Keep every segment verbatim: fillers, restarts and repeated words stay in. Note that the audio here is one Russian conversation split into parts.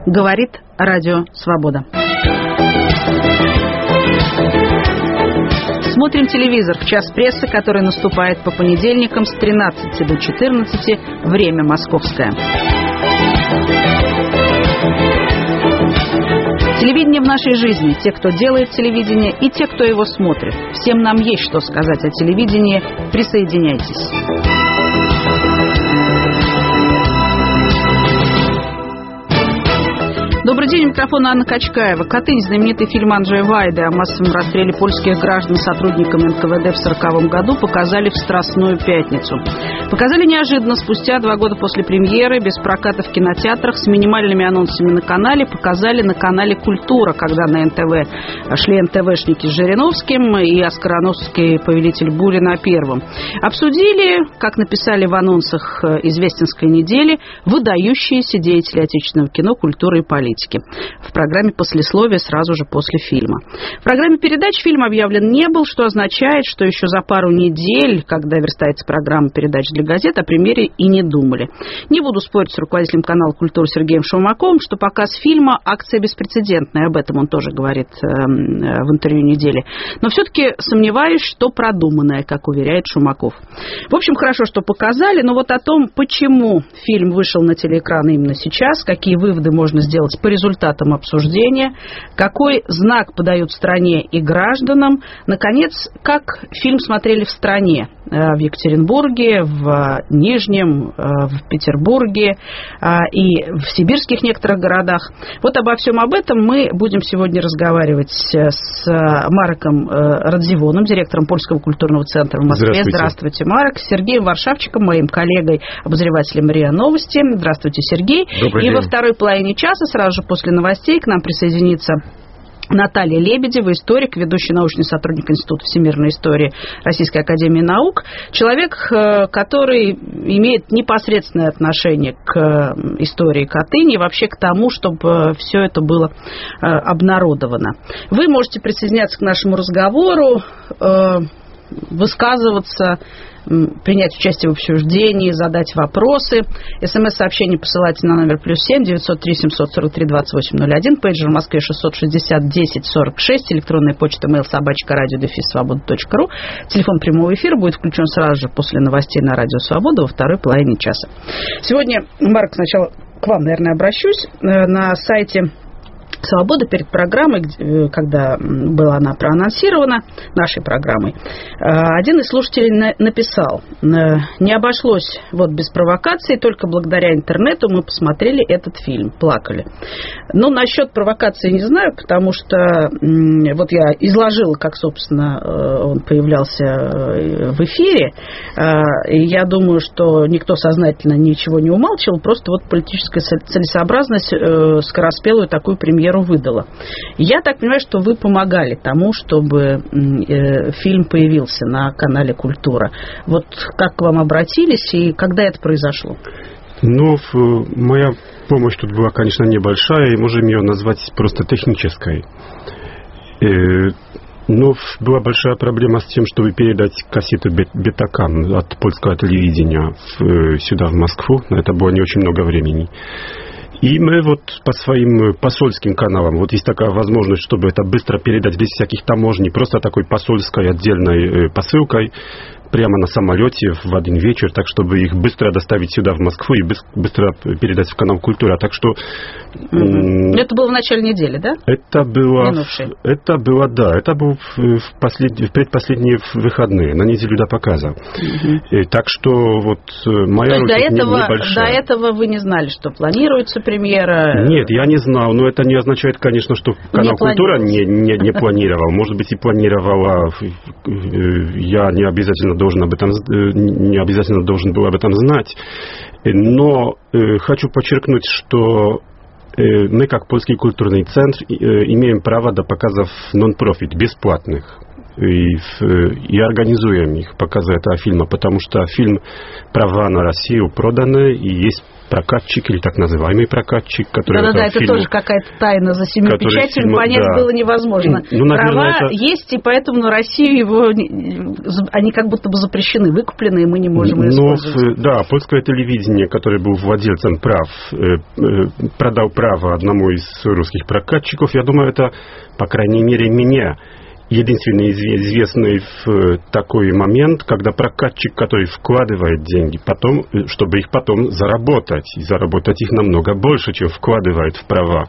Говорит Радио Свобода. Смотрим телевизор в час прессы, который наступает по понедельникам с тринадцати до четырнадцати, время московское. Телевидение в нашей жизни. Те, кто делает телевидение, и те, кто его смотрит. Всем нам есть что сказать о телевидении. Присоединяйтесь. Добрый день, у микрофона Анна Качкаева. «Катынь» – знаменитый фильм Анджея Вайды о массовом расстреле польских граждан сотрудниками эн ка вэ дэ в сороковом году показали в Страстную пятницу. Показали неожиданно, спустя два года после премьеры, без проката в кинотеатрах, с минимальными анонсами на канале. Показали на канале «Культура», когда на эн тэ вэ шли эн тэ вэ-шники с Жириновским и оскароновский повелитель бури на первом. Обсудили, как написали в анонсах «Известенской недели», выдающиеся деятели отечественного кино, культуры и политики. В программе «Послесловие» сразу же после фильма. В программе передач фильм объявлен не был, что означает, что еще за пару недель, когда верстается программа передач для газет, о премьере и не думали. Не буду спорить с руководителем канала «Культура» Сергеем Шумаковым, что показ фильма – акция беспрецедентная. Об этом он тоже говорит э, в интервью недели. Но все-таки сомневаюсь, что продуманная, как уверяет Шумаков. В общем, хорошо, что показали, но вот о том, почему фильм вышел на телеэкраны именно сейчас, какие выводы можно сделать по результатам обсуждения, какой знак подают стране и гражданам, наконец, как фильм смотрели в стране, в Екатеринбурге, в Нижнем, в Петербурге и в сибирских некоторых городах. Вот обо всем об этом мы будем сегодня разговаривать с Мареком Радзивоном, директором Польского культурного центра в Москве. Здравствуйте, Здравствуйте Марек. С Сергеем Варшавчиком, моим коллегой, обозревателем РИА Новости. Здравствуйте, Сергей. Добрый и день. Во второй половине часа, сразу же после новостей, к нам присоединится Наталья Лебедева, историк, ведущий научный сотрудник Института всемирной истории Российской академии наук. Человек, который имеет непосредственное отношение к истории Катыни и вообще к тому, чтобы все это было обнародовано. Вы можете присоединяться к нашему разговору, высказываться, принять участие в обсуждении, задать вопросы. СМС-сообщение посылайте на номер плюс семь девятьсот три семьсот сорок три двадцать восемь ноль один, пейджер в Москве шестьсот шестьдесят десять сорок шесть, электронная почта mail собачка радио дефис свобода точка ру. Телефон прямого эфира будет включен сразу же после новостей на Радио Свобода во второй половине часа. Сегодня, Марк, сначала к вам, наверное, обращусь. На сайте «Свобода» перед программой, когда была она проанонсирована, нашей программой, один из слушателей написал: «Не обошлось вот без провокаций, только благодаря интернету мы посмотрели этот фильм, плакали». Ну, насчет провокации не знаю, потому что вот я изложила, как, собственно, он появлялся в эфире, и я думаю, что никто сознательно ничего не умалчивал, просто вот политическая целесообразность скороспелую такую премьеру выдала. Я так понимаю, что вы помогали тому, чтобы э, фильм появился на канале «Культура». Вот как к вам обратились и когда это произошло? Ну, моя помощь тут была, конечно, небольшая, и можем ее назвать просто технической. Но была большая проблема с тем, чтобы передать кассету бетакам от польского телевидения сюда, в Москву. На это было не очень много времени. И мы вот по своим посольским каналам, вот есть такая возможность, чтобы это быстро передать без всяких таможней, просто такой посольской отдельной посылкой, прямо на самолете в один вечер, так чтобы их быстро доставить сюда, в Москву, и быстро передать в канал «Культура». Так что... Mm-hmm. Это было в начале недели, да? Это было... Минувший. Это было, да. Это был в, послед... в предпоследние выходные, на неделю до показа. Mm-hmm. И, так что вот моя То роль до этого, небольшая. До этого вы не знали, что планируется премьера? Нет, я не знал. Но это не означает, конечно, что канал не «Культура» не, не, не планировал. Может быть, и планировала. Я не обязательно должен об этом, не обязательно должен был об этом знать. Но э, хочу подчеркнуть, что э, мы, как Польский культурный центр, э, имеем право до показов нон-профит, бесплатных. и, и организуем их, показы этого фильма, потому что фильм «Права на Россию» проданы, и есть прокатчик, или так называемый прокатчик, который... Да-да-да, это фильму, тоже какая-то тайна за семью печатями, фильма, понять да. было невозможно. Ну, наверное, Права это... есть, и поэтому на Россию его... они как будто бы запрещены, выкуплены, и мы не можем их ну, использовать. Да, польское телевидение, которое был владельцем прав, продал право одному из русских прокатчиков, я думаю, это, по крайней мере, меня... единственный известный в такой момент, когда прокатчик, который вкладывает деньги, потом, чтобы их потом заработать, и заработать их намного больше, чем вкладывает в права,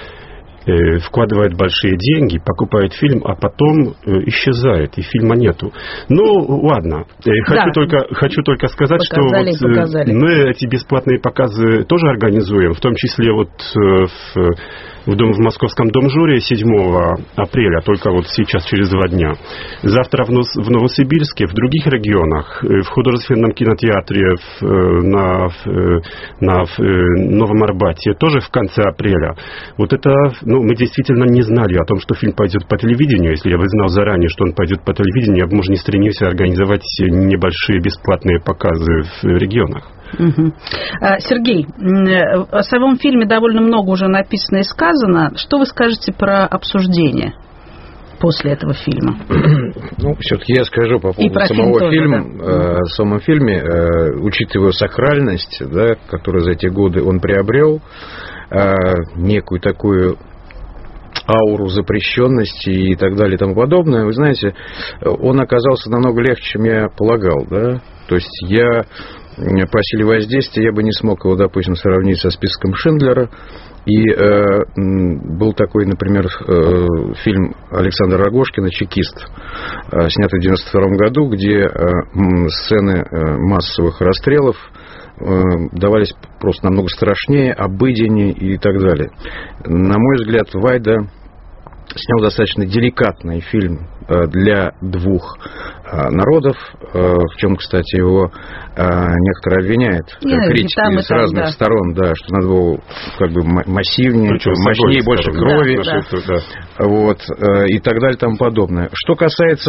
э, вкладывает большие деньги, покупает фильм, а потом э, исчезает, и фильма нету. Ну, ладно. Э, хочу, да. только, хочу только сказать, показали, что вот, э, мы эти бесплатные показы тоже организуем, в том числе вот э, в... В, дом, в московском Дом-жюри седьмого апреля, только вот сейчас, через два дня. Завтра в, Нос, в Новосибирске, в других регионах, в художественном кинотеатре в, на, на в Новом Арбате, тоже в конце апреля. Вот это, ну, мы действительно не знали о том, что фильм пойдет по телевидению. Если я бы знал заранее, что он пойдет по телевидению, я бы, может, не стремился организовать небольшие бесплатные показы в регионах. Угу. Сергей, о самом фильме довольно много уже написано и сказано. Что вы скажете про обсуждение после этого фильма? Ну, все-таки я скажу по поводу самого фильм фильма. Тоже, да. э, самом фильме, э, учитывая сакральность, да, которую за эти годы он приобрел, э, некую такую ауру запрещенности и так далее и тому подобное, вы знаете, он оказался намного легче, чем я полагал, да. То есть я по силе воздействия я бы не смог его, допустим, сравнить со списком Шиндлера. И э, был такой, например, э, фильм Александра Рогожкина «Чекист», э, снятый в девяносто втором году, где э, сцены э, массовых расстрелов э, давались просто намного страшнее, обыденнее и так далее. На мой взгляд, Вайда снял достаточно деликатный фильм для двух народов, в чем, кстати, его некоторые обвиняют, Нет, критики там, с разных там, да. сторон, да, что надо было как бы массивнее, мощнее, больше крови, да, да. Вот, и так далее и тому подобное. Что касается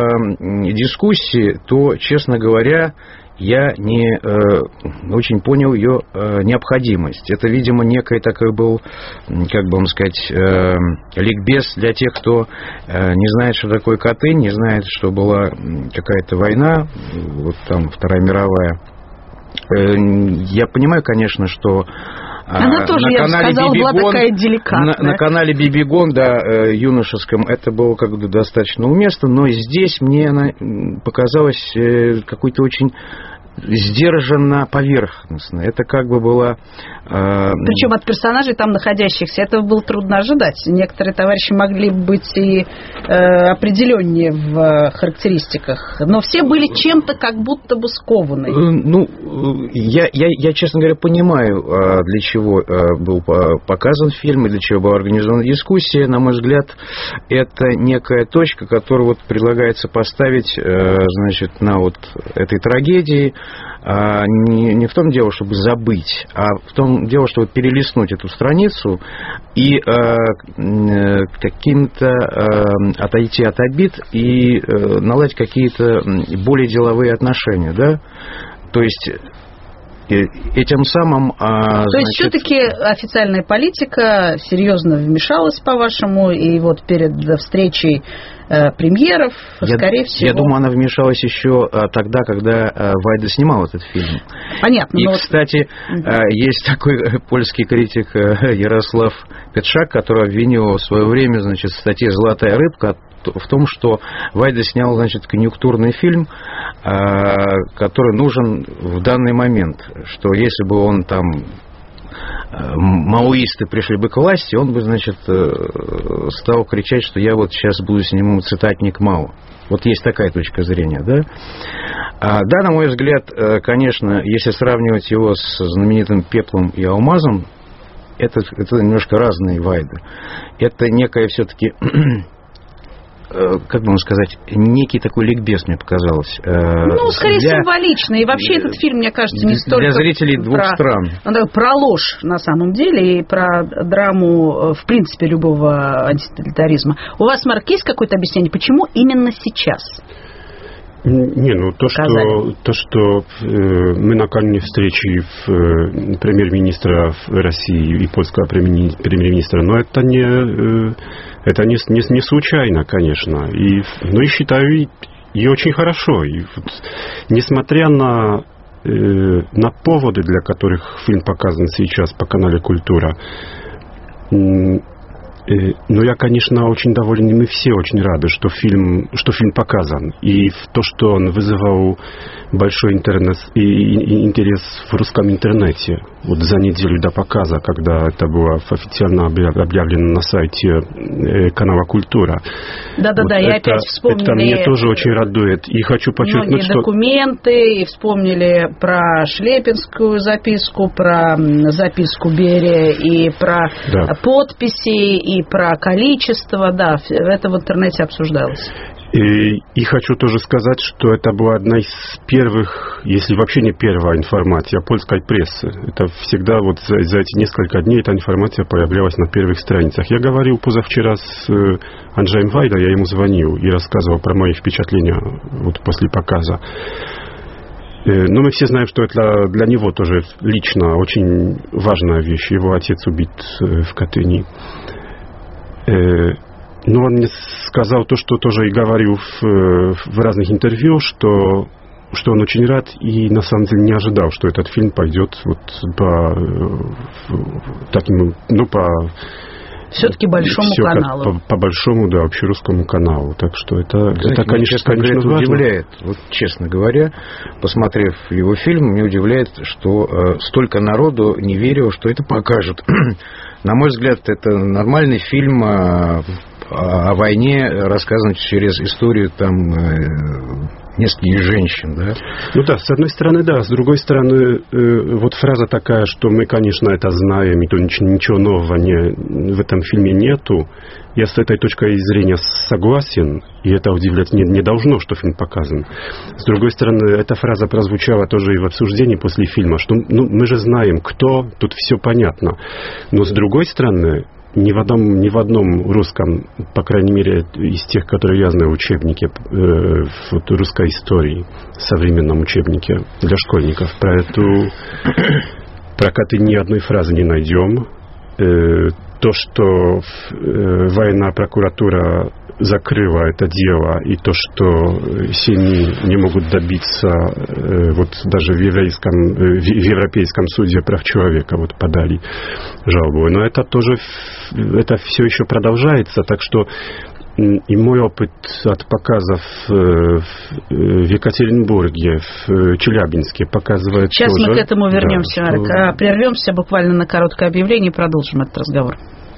э, дискуссии, то, честно говоря, я не э, очень понял ее э, необходимость. Это, видимо, некий такой был, как бы вам сказать, э, ликбез для тех, кто э, не знает, что такое Катынь, не знает, что была какая-то война, вот там Вторая мировая. Э, я понимаю, конечно, что Она тоже, на я бы сказала, была такая деликатная. На, на канале Бибигон, да, юношеском, это было как бы достаточно уместно, но здесь мне она показалась какой-то очень сдержанно поверхностно. Это как бы было... Э... Причем от персонажей там находящихся этого было трудно ожидать. Некоторые товарищи могли быть и э, определеннее в характеристиках, но все были чем-то как будто бы скованы. Ну, я, я, я, честно говоря, понимаю, для чего был показан фильм и для чего была организована дискуссия. На мой взгляд, это некая точка, которую вот предлагается поставить, значит, на вот этой трагедии. А не, не в том дело, чтобы забыть, а в том дело, чтобы перелистнуть эту страницу и э, каким-то э, отойти от обид и э, наладить какие-то более деловые отношения, да? То есть этим самым... А, То значит... есть все-таки официальная политика серьезно вмешалась, по-вашему, и вот перед встречей э, премьеров, я, скорее всего... Я думаю, она вмешалась еще тогда, когда э, Вайда снимал этот фильм. Понятно. И, но кстати, вот... э, есть такой польский критик э, Ярослав Петшак, который обвинил в свое время, значит, в статье «Золотая рыбка» в том, что Вайда снял, значит, конъюнктурный фильм, который нужен в данный момент, что если бы он там маоисты пришли бы к власти, он бы, значит, стал кричать, что я вот сейчас буду снимать цитатник Мао. Вот есть такая точка зрения, да? Да, на мой взгляд, конечно, если сравнивать его с знаменитым «Пеплом и алмазом», это, это немножко разные Вайды. Это некая все-таки как бы вам сказать, некий такой ликбез, мне показалось. Ну, скорее для... символичный. И вообще этот фильм, мне кажется, не столько... Для зрителей двух про... стран. Про ложь, на самом деле, и про драму, в принципе, любого антитоталитаризма. У вас, Марк, есть какое-то объяснение, почему именно сейчас? Не, ну то, что, то, что э, мы накануне встречи в, э, премьер-министра России и польского премьер-министра, но это не, э, это не, не, не случайно, конечно. И, ну и считаю, и, и очень хорошо. И, вот, несмотря на, э, на поводы, для которых фильм показан сейчас по канале «Культура», э, ну, я, конечно, очень доволен, и мы все очень рады, что фильм, что фильм показан. И в то, что он вызывал большой интернет, и, и интерес в русском интернете. Вот за неделю до показа, когда это было официально объявлено на сайте канала «Культура». Да-да-да, вот и это, опять вспомнили... Это мне тоже очень радует. И хочу подчеркнуть, многие что... документы, и вспомнили про Шлепинскую записку, про записку Берия, и про да. подписи, и про количество. Да, это в интернете обсуждалось. И, и хочу тоже сказать, что это была одна из первых, если вообще не первая информация польской прессы. Это всегда вот за, за эти несколько дней эта информация появлялась на первых страницах. Я говорил позавчера с Анджеем Вайда, я ему звонил и рассказывал про мои впечатления вот после показа. Но мы все знаем, что это для него тоже лично очень важная вещь. Его отец убит в Катыни. Но он мне сказал то, что тоже и говорил в, в разных интервью, что, что он очень рад и на самом деле не ожидал, что этот фильм пойдет вот по таким, ну, по... Все-таки большому все каналу. По, по большому, да, общерусскому каналу. Так что это, знаете, это конечно, честно конечно говоря, важно. Удивляет, вот честно говоря, посмотрев его фильм, мне удивляет, что э, столько народу не верило, что это покажут. На мой взгляд, это нормальный фильм э, о войне, рассказан через историю там нескольких женщин, да? Ну да, с одной стороны, да. С другой стороны, э, вот фраза такая, что мы, конечно, это знаем, и то ничего, ничего нового не, в этом фильме нету. Я с этой точкой зрения согласен, и это удивлять не, не должно, что фильм показан. С другой стороны, эта фраза прозвучала тоже и в обсуждении после фильма, что ну, мы же знаем, кто, тут все понятно. Но с другой стороны, ни в одном, ни в одном русском, по крайней мере, из тех, которые я знаю, учебнике э, вот, русской истории, современном учебнике для школьников, про эту про Катынь ни одной фразы не найдем. Э, то, что э, военная прокуратура закрыла это дело, и то, что семьи не могут добиться, э, вот даже в еврейском, э, в Европейском суде прав человека вот подали жалобу. Но это тоже, это все еще продолжается, так что и мой опыт от показов в Екатеринбурге, в Челябинске показывает Сейчас тоже... мы к этому вернемся, да, Марк. Что... Прервемся буквально на короткое объявление и продолжим этот разговор.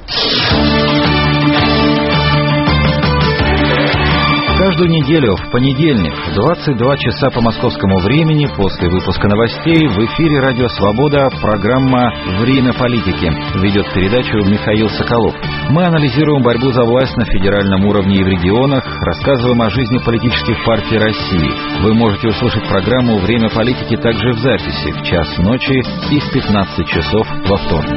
Каждую неделю в понедельник в двадцать два часа по московскому времени после выпуска новостей в эфире «Радио Свобода» программа «Время политики». Ведет передачу Михаил Соколов. Мы анализируем борьбу за власть на федеральном уровне и в регионах, рассказываем о жизни политических партий России. Вы можете услышать программу «Время политики» также в записи в час ночи и в пятнадцать часов во вторник.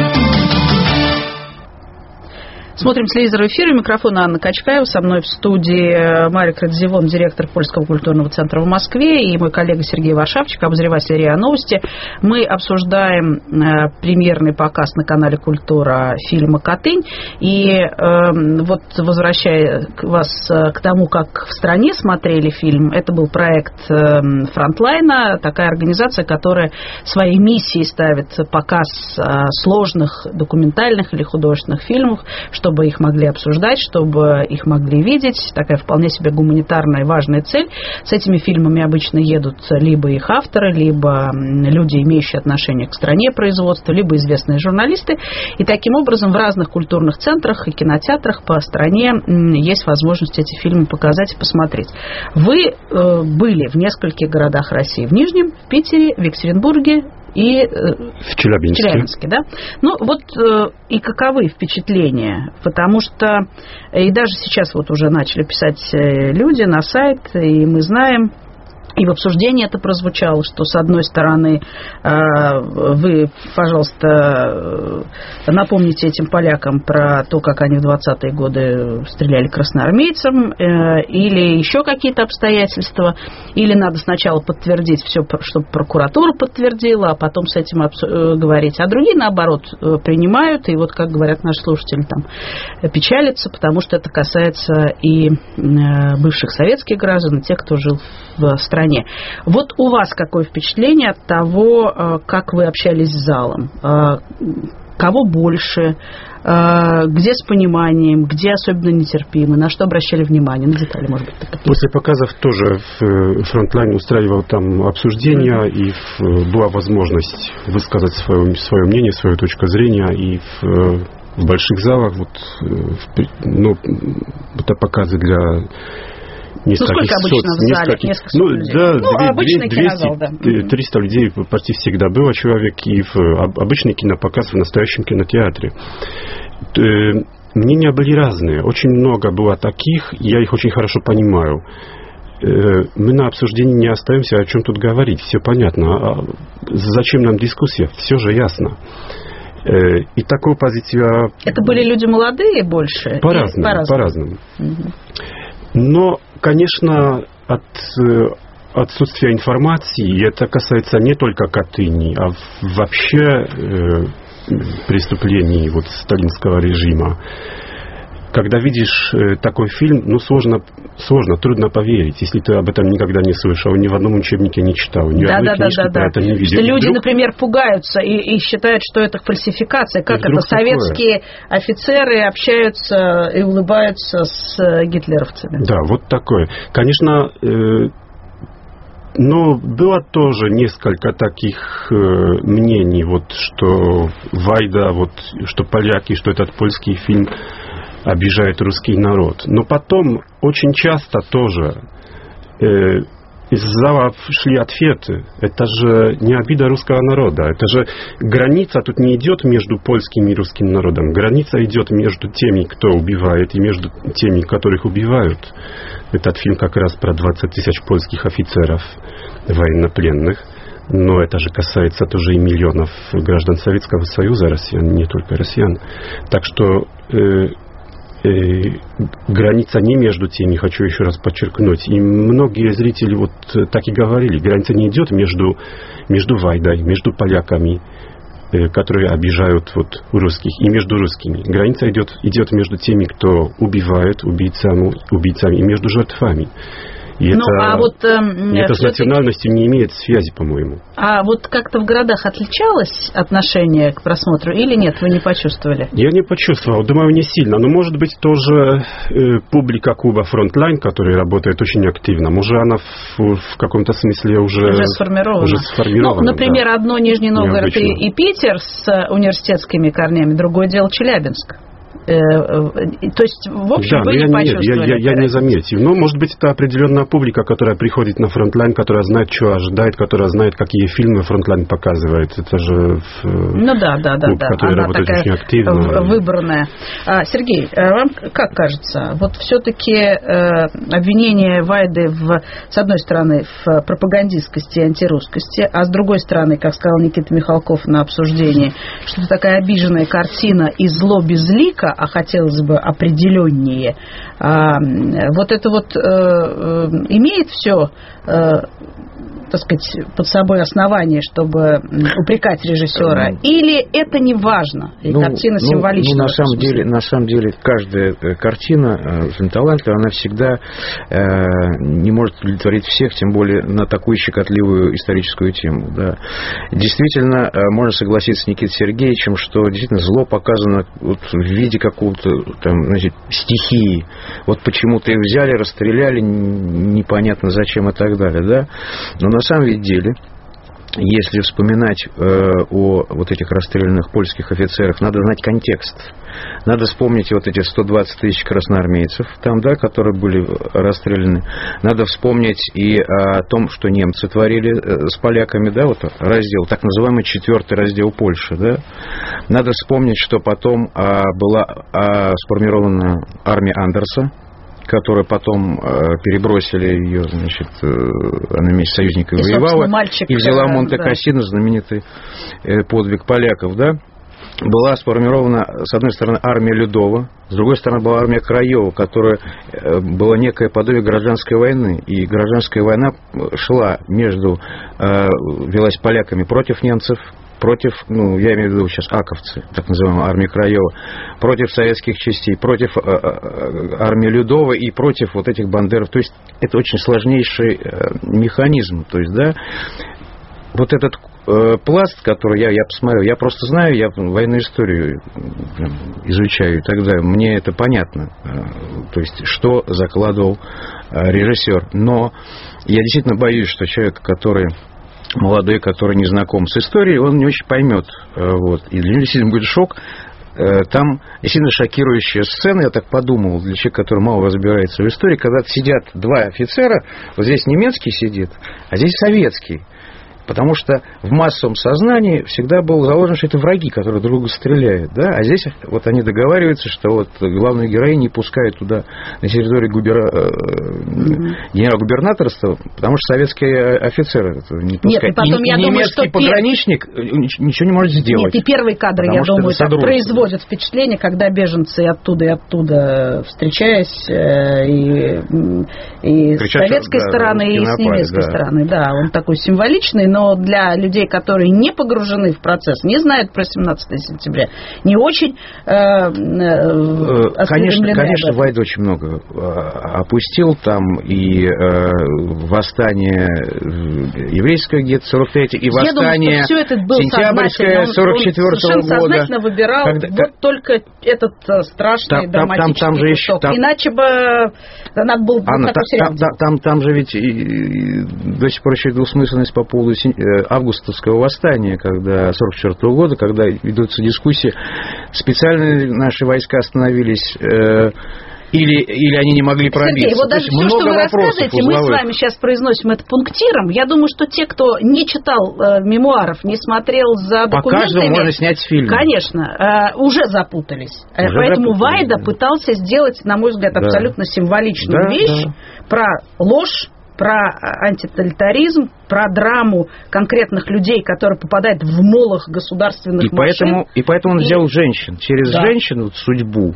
Смотрим телевизор в эфире. Микрофон Анна Качкаева. Со мной в студии Марик Радзивон, директор Польского культурного центра в Москве, и мой коллега Сергей Варшавчик, обозреватель РИА Новости. Мы обсуждаем э, премьерный показ на канале «Культура» фильма «Катынь». И э, вот, возвращая вас к тому, как в стране смотрели фильм, это был проект э, «Фронтлайна», такая организация, которая своей миссией ставит показ э, сложных документальных или художественных фильмов, чтобы их могли обсуждать, чтобы их могли видеть. Такая вполне себе гуманитарная важная цель. С этими фильмами обычно едут либо их авторы, либо люди, имеющие отношение к стране производства, либо известные журналисты. И таким образом в разных культурных центрах и кинотеатрах по стране есть возможность эти фильмы показать и посмотреть. Вы э, были в нескольких городах России. В Нижнем, в Питере, в Екатеринбурге, и в Челябинске. Челябинске, да? Ну, вот и каковы впечатления? Потому что и даже сейчас вот уже начали писать люди на сайт, и мы знаем, и в обсуждении это прозвучало, что, с одной стороны, вы, пожалуйста, напомните этим полякам про то, как они в двадцатые годы стреляли красноармейцам, или еще какие-то обстоятельства, или надо сначала подтвердить все, чтобы прокуратура подтвердила, а потом с этим говорить. А другие, наоборот, принимают, и вот, как говорят наши слушатели, там, печалятся, потому что это касается и бывших советских граждан, и тех, кто жил в стране. Вот у вас какое впечатление от того, как вы общались с залом? Кого больше? Где с пониманием? Где особенно нетерпимы? На что обращали внимание? На детали, может быть, так. После показов тоже Frontline устраивал там обсуждения, mm-hmm. и была возможность высказать свое, свое мнение, свою точку зрения, и в, в больших залах вот, ну, это показы для нескольких ну, сколько обычно соц, в зале? Нескольких, Несколько ну, людей. Да, ну, обычный кинозал, да. двести-триста людей почти всегда было человек, и в обычный кинопоказ в настоящем кинотеатре. Мнения были разные. Очень много было таких, я их очень хорошо понимаю. Мы на обсуждении не остаемся, о чем тут говорить. Все понятно. Зачем нам дискуссия? Все же ясно. И такую позицию... Это были люди молодые больше? По-разному. По-разному. по-разному. Угу. Но, конечно, от отсутствия информации, и это касается не только Катыни, а вообще э, преступлений вот, сталинского режима. Когда видишь э, такой фильм, ну, сложно, сложно, трудно поверить, если ты об этом никогда не слышал, ни в одном учебнике не читал, ни да, одной да, книжке да, про да, это не видел. Что люди, вдруг... например, пугаются и, и считают, что это фальсификация. Как это? Советские такое? Офицеры общаются и улыбаются с гитлеровцами. Да, вот такое. Конечно, э, но было тоже несколько таких э, мнений, вот, что Вайда, вот, что поляки, что этот польский фильм обижает русский народ. Но потом очень часто тоже э, из зала шли ответы. Это же не обида русского народа. Это же граница тут не идет между польским и русским народом. Граница идет между теми, кто убивает, и между теми, которых убивают. Этот фильм как раз про двадцать тысяч польских офицеров военнопленных. Но это же касается тоже и миллионов граждан Советского Союза, россиян, не только россиян. Так что э, граница не между теми, хочу еще раз подчеркнуть. И многие зрители вот так и говорили. Граница не идет между, между Вайдой, между поляками, которые обижают вот русских, и между русскими. Граница идет, идет между теми, кто убивает, убийцами, убийцами, и между жертвами. И ну, это, а вот, э, это с национальностью не имеет связи, по-моему. А вот как-то в городах отличалось отношение к просмотру или нет, вы не почувствовали? Я не почувствовал, думаю, не сильно. Но, может быть, тоже э, публика клуба Frontline, которая работает очень активно, может, она в, в каком-то смысле уже, уже сформирована. Уже сформирована ну, например, да. одно Нижний Новгород и, и Питер с университетскими корнями, другое дело Челябинск. То есть, в общем, да, вы не я, почувствовали. Я, я, я не заметил. Но, может быть, это определенная публика, которая приходит на Frontline, которая знает, что ожидает, которая знает, какие фильмы Frontline показывает. Это же ну, да, да, клуб, да, который она работает такая очень активно. Выбранная. А, Сергей, вам как кажется, вот все-таки э, обвинение Вайды, в, с одной стороны, в пропагандистскости и антирусскости, а с другой стороны, как сказал Никита Михалков на обсуждении, что это такая обиженная картина и зло безлико, а хотелось бы определеннее. А, вот это вот э, э, имеет все, э, так сказать, под собой основание, чтобы упрекать режиссера, или это не важно, и ну, картина ну, символична? Ну, на самом деле, на самом деле, каждая картина фильм талантлива, она всегда э, не может удовлетворить всех, тем более на такую щекотливую историческую тему. Да. Действительно, можно согласиться с Никитой Сергеевичем, что действительно зло показано вот в виде какого-то там, значит, стихии. Вот почему-то их взяли, расстреляли, непонятно зачем и так далее. Да? Но на самом деле если вспоминать э, о вот этих расстрелянных польских офицерах, надо знать контекст. Надо вспомнить вот эти сто двадцать тысяч красноармейцев, там, да, которые были расстреляны. Надо вспомнить и о том, что немцы творили с поляками, да, вот раздел, так называемый четвертый раздел Польши, да. Надо вспомнить, что потом а, была а, сформирована армия Андерса, которая потом э, перебросили ее, значит, э, она вместе с союзниками и, воевала, мальчик, и взяла Монте-Кассино, да. знаменитый э, подвиг поляков, да. Была сформирована, с одной стороны, армия Людова, с другой стороны, была армия Краева, которая э, была некое подобие гражданской войны. И гражданская война шла между, э, велась поляками против немцев, против, ну, я имею в виду сейчас аковцы, так называемая армия Краева, против советских частей, против э, э, армии Людова и против вот этих бандеров. То есть это очень сложнейший э, механизм. То есть, да, вот этот э, пласт, который я, я посмотрел, я просто знаю, я военную историю изучаю и так далее, мне это понятно, э, то есть что закладывал э, режиссер. Но я действительно боюсь, что человек, который молодой, который не знаком с историей, он не очень поймет. Вот. И для него действительно будет шок. Там действительно шокирующая сцена, я так подумал, для человека, который мало разбирается в истории, когда сидят два офицера, вот здесь немецкий сидит, а здесь советский. Потому что в массовом сознании всегда был заложен, что это враги, которые друг друга стреляют. Да? А здесь вот они договариваются, что вот главную героиню не пускают туда, на территорию губер... mm-hmm. генерал-губернаторства, потому что советские офицеры не пускают. Нет, и потом, и я немецкий думаю, что пограничник пер... ничего не может сделать. Нет, и первые кадры, я думаю, так производят впечатление, когда беженцы оттуда и оттуда, встречаясь, и, и кричат, с советской да, стороны, и с немецкой да. стороны. Да, он такой символичный, но для людей, которые не погружены в процесс, не знают про семнадцатое сентября, не очень э, э, Конечно, конечно, Вайда очень много опустил там и э, восстание еврейского гетто сорок третьего и восстание сентябрьское сорок четвёртого года. Он сознательно выбирал когда, вот только этот страшный там, драматический там, там же еще, там, иначе бы надо было Анна, такой сериал. Там, там, там, там же ведь и, и, до сих пор еще двусмысленность по поводу августовского восстания, когда сорок четвёртого года, когда ведутся дискуссии, специальные наши войска остановились, э, или, или они не могли пробиться. Сергей, вот даже все, что вы рассказываете, узловых. Мы с вами сейчас произносим это пунктиром. Я думаю, что те, кто не читал э, мемуаров, не смотрел за документами... По каждому можно снять фильм. Конечно, э, уже запутались. Уже Поэтому запутались, Вайда да. пытался сделать, на мой взгляд, абсолютно да. символичную да, вещь да. про ложь, про антитоталитаризм, про драму конкретных людей, которые попадают в молох государственных и машин. Поэтому, и поэтому он и... взял женщин. Через да. женщину судьбу.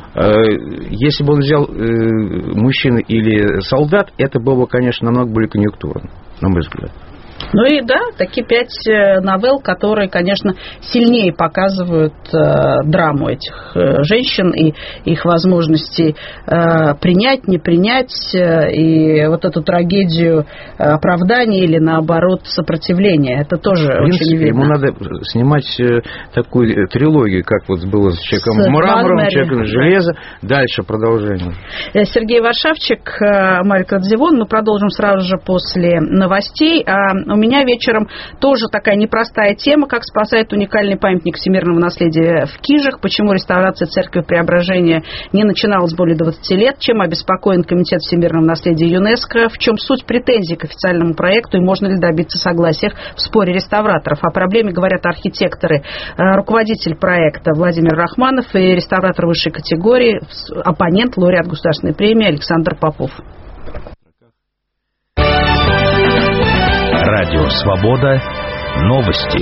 Если бы он взял мужчин или солдат, это было бы, конечно, намного более конъюнктурно, на мой взгляд. Ну и да, такие пять новелл, которые, конечно, сильнее показывают э, драму этих э, женщин и их возможности э, принять, не принять, э, и вот эту трагедию оправдания или, наоборот, сопротивления. Это тоже в принципе, очень видно. Ему надо снимать такую трилогию, как вот было с человеком с мрамором, человеком железа. Дальше продолжение. Сергей Варшавчик, Марик Радзивон. Мы продолжим сразу же после новостей. А у меня вечером тоже такая непростая тема, как спасает уникальный памятник всемирного наследия в Кижах, почему реставрация церкви Преображения не начиналась более двадцати лет, чем обеспокоен Комитет всемирного наследия ЮНЕСКО, в чем суть претензий к официальному проекту и можно ли добиться согласия в споре реставраторов. О проблеме говорят архитекторы, руководитель проекта Владимир Рахманов и реставратор высшей категории, оппонент, лауреат государственной премии Александр Попов. Радио «Свобода». Новости.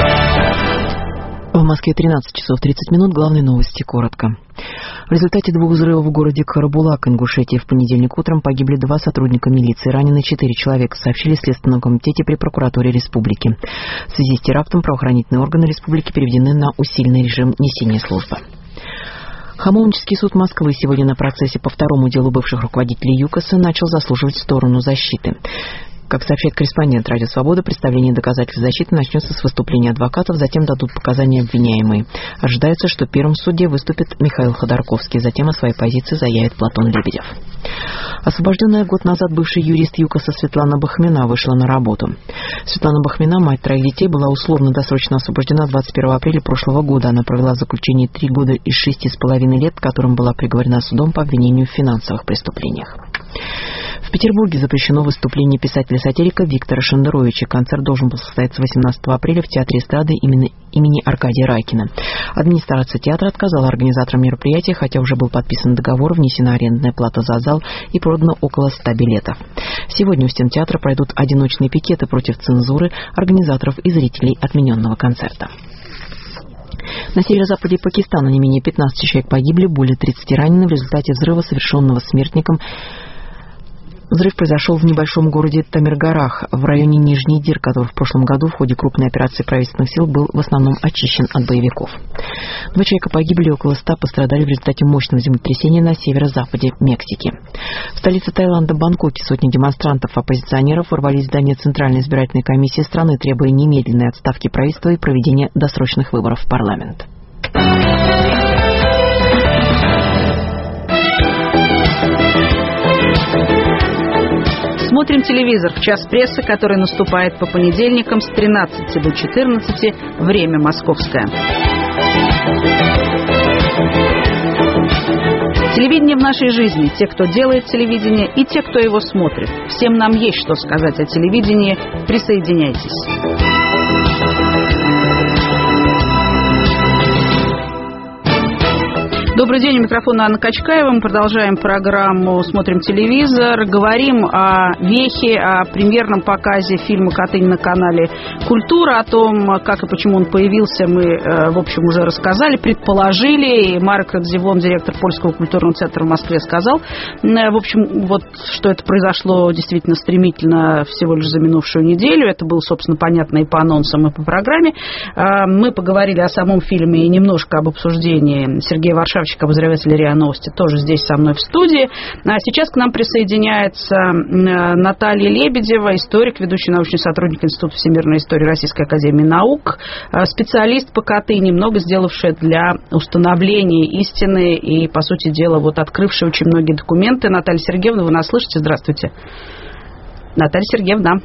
В Москве тринадцать часов тридцать минут. Главные новости коротко. В результате двух взрывов в городе Карабулак, Ингушетии, в понедельник утром погибли два сотрудника милиции, ранены четыре человека, сообщили в Следственном комитете при прокуратуре республики. В связи с терактом правоохранительные органы республики переведены на усиленный режим несения службы. Хамовнический суд Москвы сегодня на процессе по второму делу бывших руководителей ЮКОСа начал заслуживать сторону защиты. Как сообщает корреспондент «Радио Свобода», представление доказательств защиты начнется с выступления адвокатов, затем дадут показания обвиняемые. Ожидается, что первым в суде выступит Михаил Ходорковский, затем о своей позиции заявит Платон Лебедев. Освобожденная год назад бывший юрист ЮКОСа Светлана Бахмина вышла на работу. Светлана Бахмина, мать троих детей, была условно-досрочно освобождена двадцать первого апреля прошлого года. Она провела в заключении три года из шести с половиной лет, которым была приговорена судом по обвинению в финансовых преступлениях. В Петербурге запрещено выступление писателя-сатирика Виктора Шендеровича. Концерт должен был состояться восемнадцатого апреля в Театре эстрады имени, имени Аркадия Райкина. Администрация театра отказала организаторам мероприятия, хотя уже был подписан договор, внесена арендная плата за зал и продано около ста билетов. Сегодня у стен театра пройдут одиночные пикеты против цензуры организаторов и зрителей отмененного концерта. На северо-западе Пакистана не менее пятнадцати человек погибли, более тридцати ранены в результате взрыва, совершенного смертником. Взрыв произошел в небольшом городе Тамиргарах, в районе Нижний Дир, который в прошлом году в ходе крупной операции правительственных сил был в основном очищен от боевиков. Два человека погибли, около ста пострадали в результате мощного землетрясения на северо-западе Мексики. В столице Таиланда, Бангкоке, сотни демонстрантов-оппозиционеров ворвались в здание Центральной избирательной комиссии страны, требуя немедленной отставки правительства и проведения досрочных выборов в парламент. Смотрим телевизор в час прессы, который наступает по понедельникам с тринадцати до четырнадцати, время московское. Телевидение в нашей жизни. Те, кто делает телевидение, и те, кто его смотрит. Всем нам есть что сказать о телевидении. Присоединяйтесь. Добрый день, у микрофона Анна Качкаева. Мы продолжаем программу «Смотрим телевизор». Говорим о вехе, о премьерном показе фильма «Катынь» на канале «Культура». О том, как и почему он появился, мы, в общем, уже рассказали, предположили. И Марк Радзивон, директор Польского культурного центра в Москве, сказал, в общем, вот, что это произошло действительно стремительно всего лишь за минувшую неделю. Это было, собственно, понятно и по анонсам, и по программе. Мы поговорили о самом фильме и немножко об обсуждении. Сергей Варшавчик, обозреватель РИА Новости, тоже здесь со мной в студии. А сейчас к нам присоединяется Наталья Лебедева, историк, ведущий научный сотрудник Института всемирной истории Российской академии наук, специалист по Катыни, много сделавшая для установления истины и, по сути дела, вот открывшая очень многие документы. Наталья Сергеевна, вы нас слышите? Здравствуйте. Наталья Сергеевна.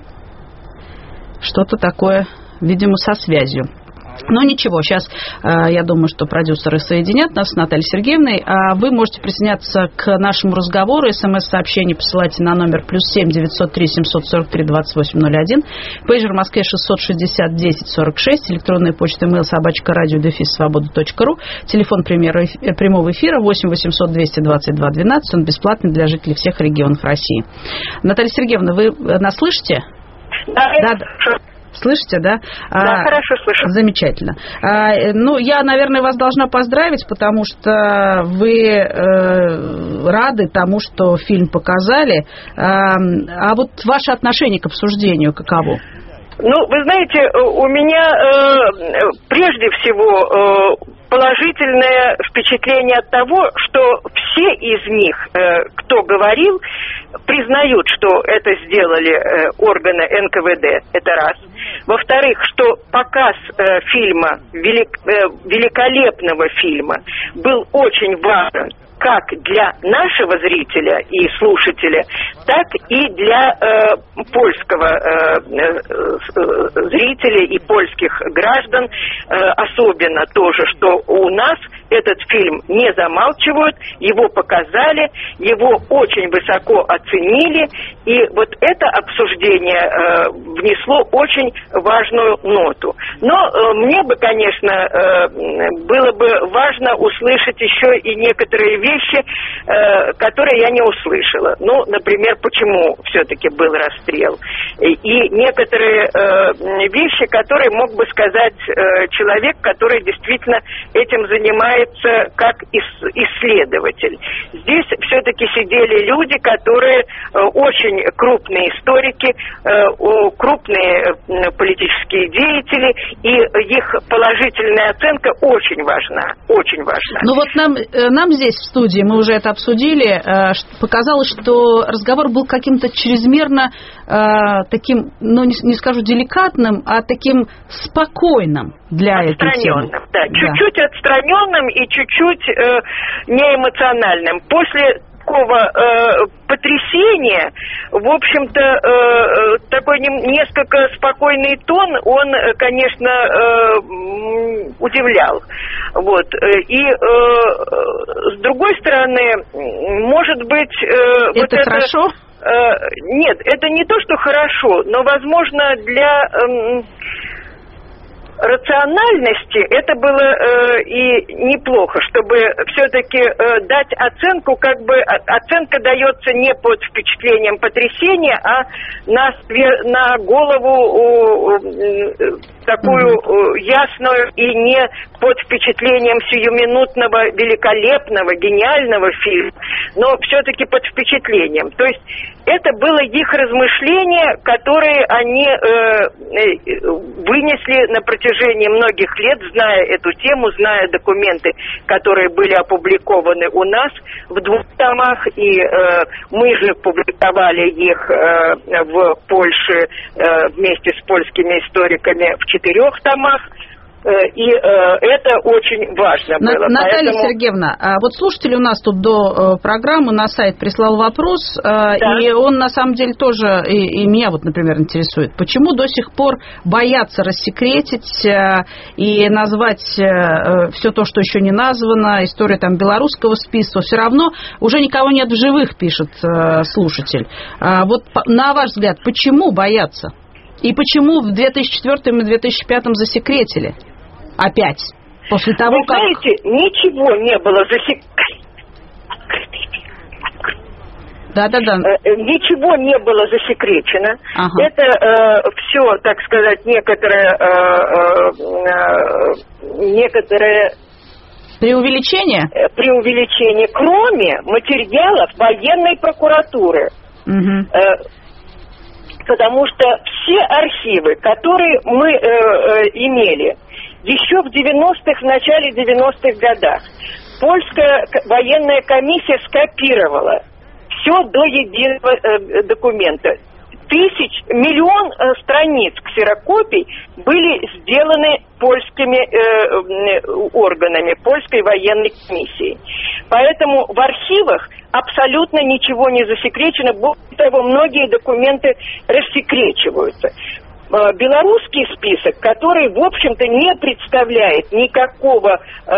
Что-то такое, видимо, со связью. Но ничего, сейчас, я думаю, что продюсеры соединят нас с Натальей Сергеевной. Вы можете присоединяться к нашему разговору. СМС-сообщение посылайте на номер плюс семь девятьсот три семьсот сорок три двадцать восемь ноль один. Пейджер в Москве шестьсот шестьдесят десять сорок шесть. Электронная почта mail собачка радио дефис свобода точка ру. Телефон прямого эфира восемь восемьсот двести двадцать два двенадцать. Он бесплатный для жителей всех регионов России. Наталья Сергеевна, вы нас слышите? Да, да, да. Слышите, да? Да, а, хорошо слышу. Замечательно. А, ну, я, наверное, вас должна поздравить, потому что вы э, рады тому, что фильм показали. А, а вот ваше отношение к обсуждению каково? Ну, вы знаете, у меня э, прежде всего э, положительное впечатление от того, что все из них, э, кто говорил, признают, что это сделали э, органы эн ка вэ дэ, это раз. Во-вторых, что показ э, фильма, велик, э, великолепного фильма, был очень важен как для нашего зрителя и слушателя, так и для э, польского э, э, зрителя и польских граждан, э, особенно тоже, что у нас этот фильм не замалчивают, его показали, его очень высоко оценили, и вот это обсуждение э, внесло очень важную ноту. Но э, мне бы, конечно, э, было бы важно услышать еще и некоторые вещи, вещи, э, которые я не услышала. Ну, например, почему все-таки был расстрел. И, и некоторые э, вещи, которые мог бы сказать э, человек, который действительно этим занимается высказаться как исследователь. Здесь все-таки сидели люди, которые очень крупные историки, крупные политические деятели, и их положительная оценка очень важна, очень важна. Ну вот нам, нам здесь в студии, мы уже это обсудили, показалось, что разговор был каким-то чрезмерно таким, ну не, не скажу деликатным, а таким спокойным для этой темы. Да, да, чуть-чуть отстраненным и чуть-чуть э, неэмоциональным. После такого э, потрясения, в общем-то, э, такой не, несколько спокойный тон, он, конечно, э, удивлял. Вот. И э, с другой стороны, может быть... Э, это вот хорошо? Это, э, нет, это не то, что хорошо, но, возможно, для... Э, рациональности это было э, и неплохо, чтобы все-таки э, дать оценку, как бы оценка дается не под впечатлением потрясения, а на, на голову э, такую э, ясную и не под впечатлением сиюминутного, великолепного, гениального фильма, но все-таки под впечатлением. То есть это было их размышления, которые они э, э, вынесли на протяжении многих лет, зная эту тему, зная документы, которые были опубликованы у нас в двух томах, и э, мы же публиковали их э, в Польше э, вместе с польскими историками в четырех томах. И э, это очень важно На, было. Наталья Поэтому... Сергеевна, а вот слушатель у нас тут до э, программы на сайт прислал вопрос, э, да. И он на самом деле тоже, и, и меня вот, например, интересует, почему до сих пор боятся рассекретить э, и назвать э, все то, что еще не названо, история там белорусского списка, все равно уже никого нет в живых, пишет э, слушатель. А вот на ваш взгляд, почему боятся? И почему в две тысячи четвёртом и две тысячи пятом засекретили? Опять. После того, Вы как... знаете, ничего не было засекречено. Да-да-да. Ничего не было засекречено. Ага. Это э, все, так сказать, некоторое... Э, э, некоторое... Преувеличение? Преувеличение, кроме материалов военной прокуратуры. Угу. Э, потому что все архивы, которые мы э, э, имели еще в девяностых, в начале девяностых годах, польская военная комиссия скопировала все до единого э, документа. Тысяч, миллион э, страниц ксерокопий были сделаны польскими э, органами, польской военной комиссией. Поэтому в архивах абсолютно ничего не засекречено. Более того, многие документы рассекречиваются. Белорусский список, который, в общем-то, не представляет никакого, э,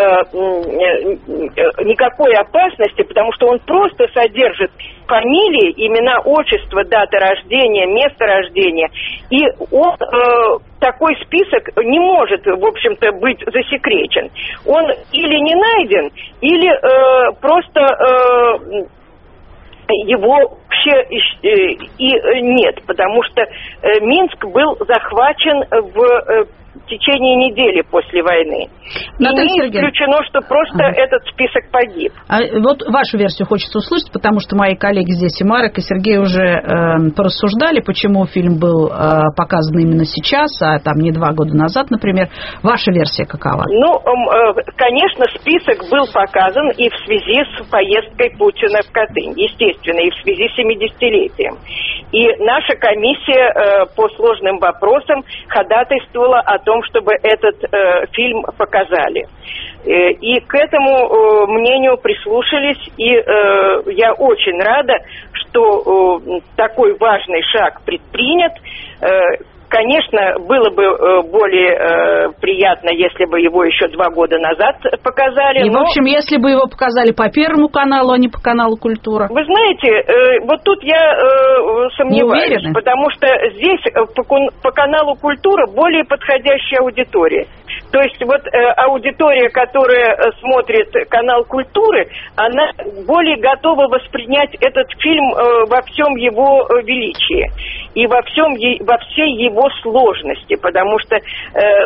э, никакой опасности, потому что он просто содержит фамилии, имена, отчество, дата рождения, место рождения. И он, э, такой список не может, в общем-то, быть засекречен. Он или не найден, или э, просто... Э, его вообще и нет, потому что Минск был захвачен в течение недели после войны. Наталья и не исключено, что просто ага. этот список погиб. А вот вашу версию хочется услышать, потому что мои коллеги здесь, и Марек, и Сергей, уже э, порассуждали, почему фильм был э, показан именно сейчас, а там не два года назад, например. Ваша версия какова? Ну, э, конечно, список был показан и в связи с поездкой Путина в Катынь, естественно, и в связи с семидесятилетием. И наша комиссия э, по сложным вопросам ходатайствовала о том, чтобы этот э, фильм показали. Э, и к этому э, мнению прислушались, и э, я очень рада, что э, такой важный шаг предпринят. Э, Конечно, было бы более э, приятно, если бы его еще два года назад показали. И, но... в общем, если бы его показали по Первому каналу, а не по каналу «Культура». Вы знаете, э, вот тут я э, сомневаюсь, потому что здесь по, по каналу «Культура» более подходящая аудитория. То есть вот э, аудитория, которая смотрит канал «Культуры», она более готова воспринять этот фильм э, во всем его величии и во, всем, во всей его сложности, потому что э,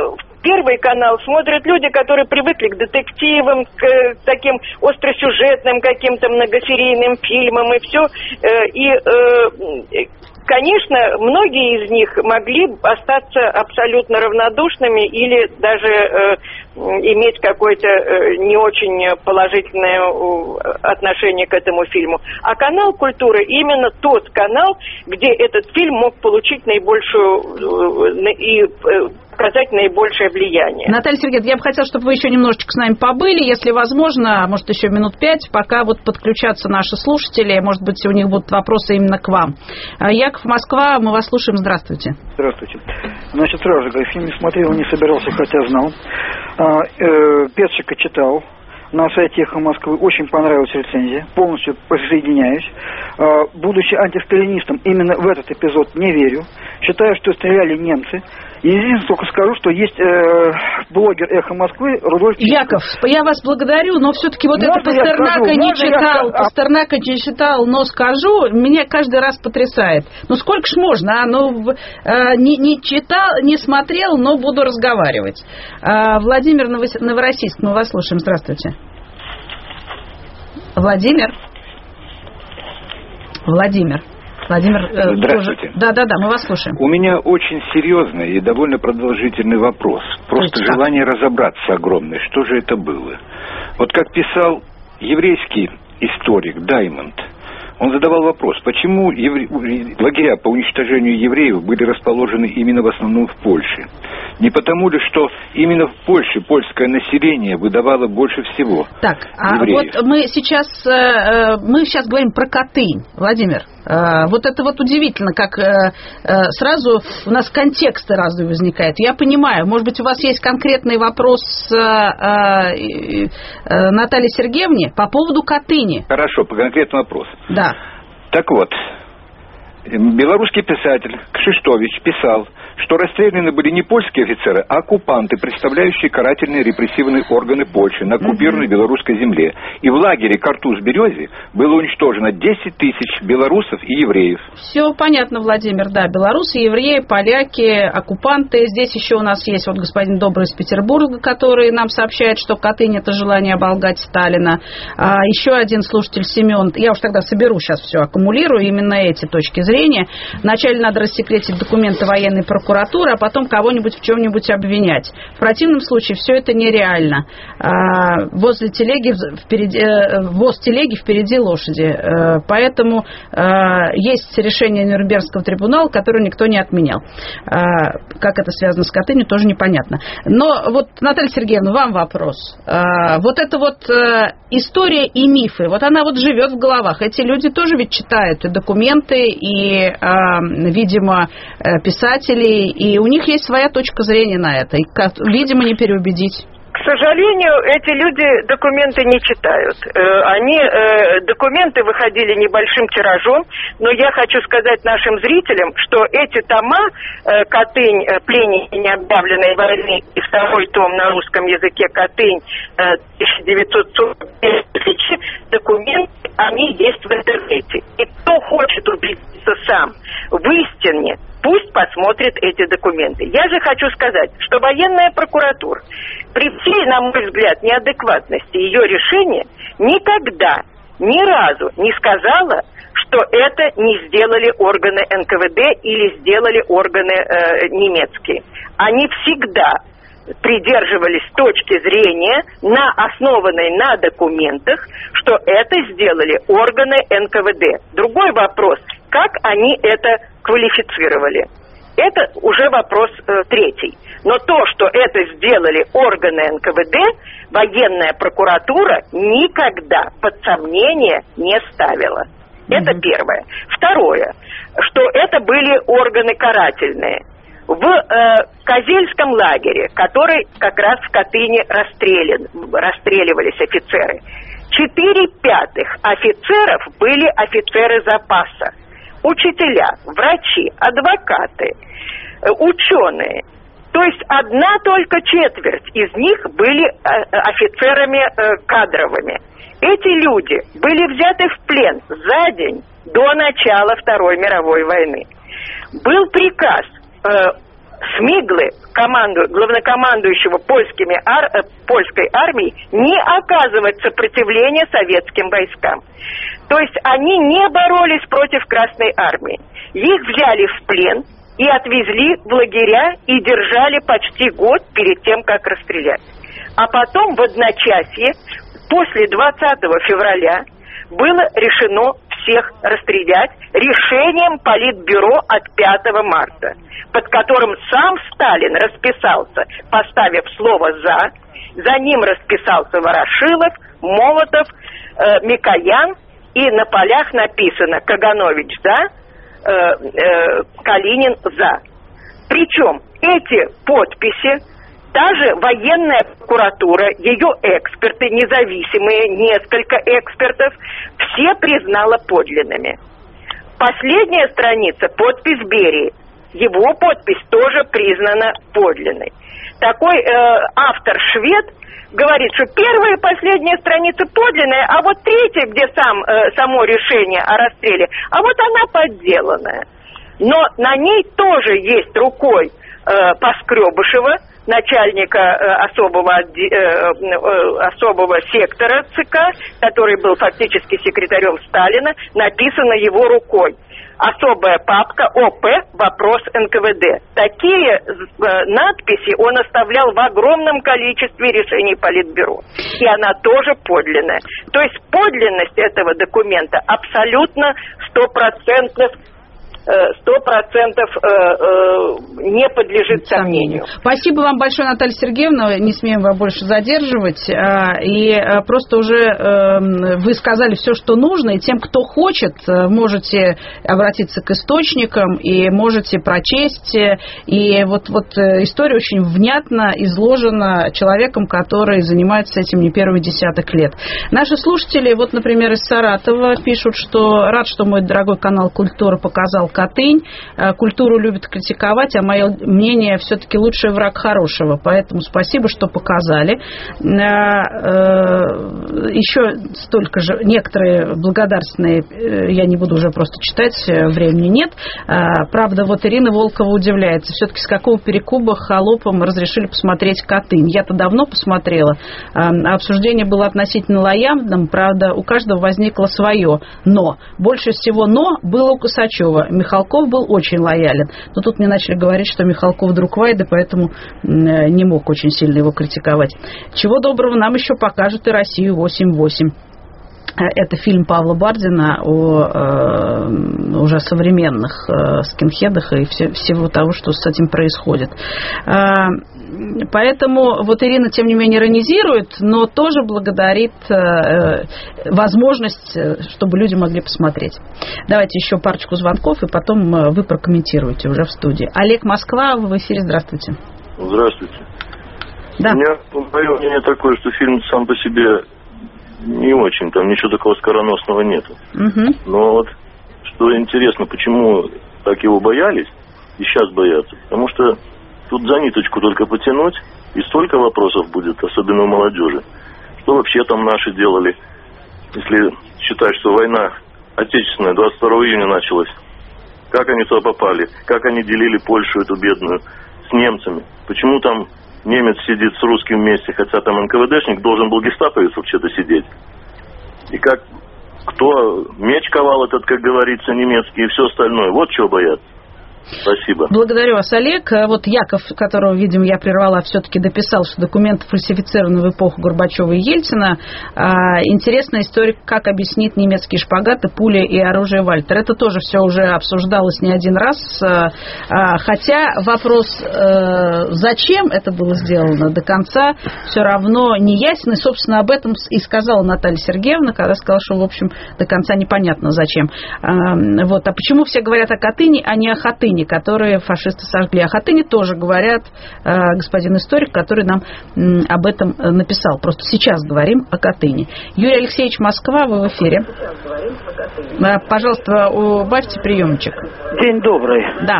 Первый канал смотрят люди, которые привыкли к детективам, к э, таким остросюжетным каким-то многосерийным фильмам и все. Э, и, э, конечно, многие из них могли остаться абсолютно равнодушными или даже э, иметь какое-то э, не очень положительное э, отношение к этому фильму. А канал культуры именно тот канал, где этот фильм мог получить наибольшую э, и э, оказать наибольшее влияние. Наталья Сергеевна, я бы хотела, чтобы вы еще немножечко с нами побыли, если возможно, может, еще минут пять, пока вот подключатся наши слушатели, может быть, у них будут вопросы именно к вам. Яков, Москва, мы вас слушаем, здравствуйте. Здравствуйте. Значит, сразу же говорю, фильм не смотрел, не собирался, хотя знал. А, э, Петчика читал. На сайте «Эхо Москвы» очень понравилась рецензия. Полностью присоединяюсь. А, будучи антисталинистом, именно в этот эпизод не верю. Считаю, что стреляли немцы. Единственное, только скажу, что есть э, блогер «Эхо Москвы» Рудольф Чичиков. Яков, я вас благодарю, но все-таки вот можно это Пастернака не читал, я... Пастернака не читал, но скажу, меня каждый раз потрясает. Ну сколько ж можно, а? Ну, э, не, не читал, не смотрел, но буду разговаривать. Э, Владимир Новороссийск, мы вас слушаем, здравствуйте. Владимир? Владимир. Владимир, здравствуйте. Да, да, да, мы вас слушаем. У меня очень серьезный и довольно продолжительный вопрос. Просто Есть желание как? разобраться огромное, что же это было. Вот как писал еврейский историк Даймонд, он задавал вопрос, почему евре... лагеря по уничтожению евреев были расположены именно в основном в Польше. Не потому ли, что именно в Польше польское население выдавало больше всего так, евреев? А вот мы сейчас, мы сейчас говорим про Катынь, Владимир. Вот это вот удивительно, как сразу у нас контексты разные возникают. Я понимаю, может быть, у вас есть конкретный вопрос Наталье Сергеевне по поводу Катыни. Хорошо, по конкретному вопросу. Да. Так вот, белорусский писатель Кшиштович писал, что расстреляны были не польские офицеры, а оккупанты, представляющие карательные репрессивные органы Польши на оккупированной белорусской земле. И в лагере Картуз-Березе было уничтожено десять тысяч белорусов и евреев. Все понятно, Владимир, да. Белорусы, евреи, поляки, оккупанты. Здесь еще у нас есть вот господин Добрый из Петербурга, который нам сообщает, что Катынь – это желание оболгать Сталина. А еще один слушатель Семен, я уж тогда соберу сейчас все, аккумулирую именно эти точки зрения. Вначале надо рассекретить документы военной прокуратуры, а потом кого-нибудь в чем-нибудь обвинять. В противном случае все это нереально. Возле телеги впереди, воз телеги впереди лошади. Поэтому есть решение Нюрнбергского трибунала, которое никто не отменял. Как это связано с Катынью, тоже непонятно. Но вот, Наталья Сергеевна, вам вопрос. Вот эта вот история и мифы, вот она вот живет в головах. Эти люди тоже ведь читают и документы, и, видимо, писатели, и у них есть своя точка зрения на это. И, видимо, не переубедить. К сожалению, эти люди документы не читают. Они, документы выходили небольшим тиражом, но я хочу сказать нашим зрителям, что эти тома «Катынь. Пленники необъявленной войны» и второй том на русском языке «Катынь. тысяча девятьсот сорок первый» документы, они есть в интернете. И кто хочет убедиться сам в истине, пусть посмотрит эти документы. Я же хочу сказать, что военная прокуратура при всей, на мой взгляд, неадекватности ее решения никогда, ни разу не сказала, что это не сделали органы эн ка вэ дэ или сделали органы э, немецкие. Они всегда придерживались точки зрения, на, основанной на документах, что это сделали органы эн ка вэ дэ. Другой вопрос, как они это квалифицировали. Это уже вопрос э, третий. Но то, что это сделали органы эн ка вэ дэ, военная прокуратура никогда под сомнение не ставила. Mm-hmm. Это первое. Второе, что это были органы карательные. В э, Козельском лагере, который как раз в Катыни расстрелян, расстреливались офицеры, четыре пятых офицеров были офицеры запаса. Учителя, врачи, адвокаты, ученые. То есть одна только четверть из них были офицерами кадровыми. Эти люди были взяты в плен за день до начала Второй мировой войны. Был приказ Смиглы, команду, главнокомандующего польскими ар, польской армией, не оказывать сопротивления советским войскам. То есть они не боролись против Красной армии. Их взяли в плен и отвезли в лагеря и держали почти год перед тем, как расстрелять. А потом в одночасье, после двадцатого февраля, было решено всех расстрелять решением Политбюро от пятого марта, под которым сам Сталин расписался, поставив слово «за». За ним расписался Ворошилов, Молотов, э, Микоян, и на полях написано «Каганович «за», э, э, Калинин «за». Причем эти подписи та же военная прокуратура, ее эксперты, независимые, несколько экспертов, все признала подлинными. Последняя страница, подпись Берии. Его подпись тоже признана подлинной. Такой э, автор швед говорит, что первая и последняя страница подлинная, а вот третья, где сам, э, само решение о расстреле, а вот она подделанная. Но на ней тоже есть рукой э, Поскребышева, начальника э, особого, э, э, особого сектора ЦК, который был фактически секретарем Сталина, написано его рукой. Особая папка ОП «Вопрос эн ка вэ дэ». Такие э, надписи он оставлял в огромном количестве решений Политбюро. И она тоже подлинная. То есть подлинность этого документа абсолютно стопроцентно сто процентов не подлежит сомнению. Спасибо вам большое, Наталья Сергеевна. Не смеем вас больше задерживать. И просто уже вы сказали все, что нужно. И тем, кто хочет, можете обратиться к источникам и можете прочесть. И вот, вот история очень внятно изложена человеком, который занимается этим не первый десяток лет. Наши слушатели, вот, например, из Саратова пишут, что рад, что мой дорогой канал «Культура» показал Катынь. Культуру любят критиковать, а мое мнение все-таки лучший враг хорошего. Поэтому спасибо, что показали. Еще столько же, некоторые благодарственные, я не буду уже просто читать, времени нет. Правда, вот Ирина Волкова удивляется. Все-таки с какого перекуба холопам разрешили посмотреть Катынь? Я-то давно посмотрела. Обсуждение было относительно лояльным. Правда, у каждого возникло свое «но». Больше всего «но» было у Косачева. Михалков был очень лоялен. Но тут мне начали говорить, что Михалков друг Вайды, поэтому не мог очень сильно его критиковать. Чего доброго, нам еще покажут и «Россию восемь восемь». Это фильм Павла Бардина о э, уже современных э, скинхедах и все, всего того, что с этим происходит. Э, поэтому вот Ирина, тем не менее, иронизирует, но тоже благодарит э, возможность, чтобы люди могли посмотреть. Давайте еще парочку звонков, и потом вы прокомментируете уже в студии. Олег, Москва, вы в эфире, здравствуйте. Здравствуйте. Да. У меня, мое мнение такое, что фильм сам по себе не очень, там ничего такого скороносного нету. Угу. Но вот, что интересно, почему так его боялись и сейчас боятся. Потому что тут за ниточку только потянуть, и столько вопросов будет, особенно у молодежи. Что вообще там наши делали, если считать, что война отечественная двадцать второго июня началась. Как они туда попали, как они делили Польшу эту бедную с немцами. Почему там немец сидит с русским вместе, хотя там эн ка вэ дэшник должен был гестаповец вообще-то сидеть. И как, кто меч ковал этот, как говорится, немецкий, и все остальное. Вот чего боятся. Спасибо. Благодарю вас, Олег. Вот Яков, которого, видимо, я прервала, все-таки дописал, что документы фальсифицированы в эпоху Горбачева и Ельцина. А, интересная история, как объяснит немецкие шпагаты, пули и оружие Вальтер. Это тоже все уже обсуждалось не один раз. А, хотя вопрос, а, зачем это было сделано, до конца все равно не ясен. И, собственно, об этом и сказала Наталья Сергеевна, когда сказала, что, в общем, до конца непонятно, зачем. А, вот. А почему все говорят о Катыни, а не о Хатыни, которые фашисты сожгли. О Хатыне тоже говорят э, господин историк, который нам м, об этом написал. Просто сейчас говорим о Катыни. Юрий Алексеевич, Москва, вы в эфире. Э, пожалуйста, убавьте приемчик. День добрый. Да.